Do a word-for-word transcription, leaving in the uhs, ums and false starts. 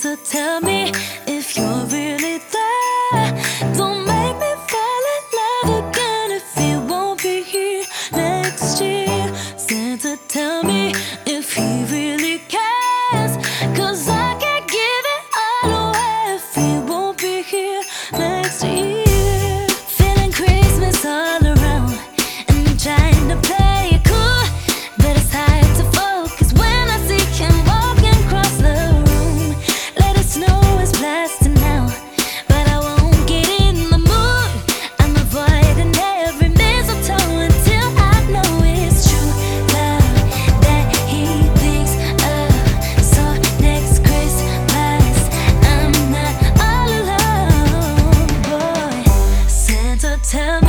Santa, tell me if you're really there. Don't make me fall in love again if he won't be here next year. Santa, tell me if he really cares, 'cause I can't give it all away if he won't be here next year. Feeling Christmas all around, and I'm trying to play it cool, but it's hard to focus when I see him walking across the room. Let it snow is blasting now, but I won't get in the mood. I'm avoiding every mistletoe until I know it's true love that he thinks of. So next Christmas I'm not all alone, boy. Santa, tell me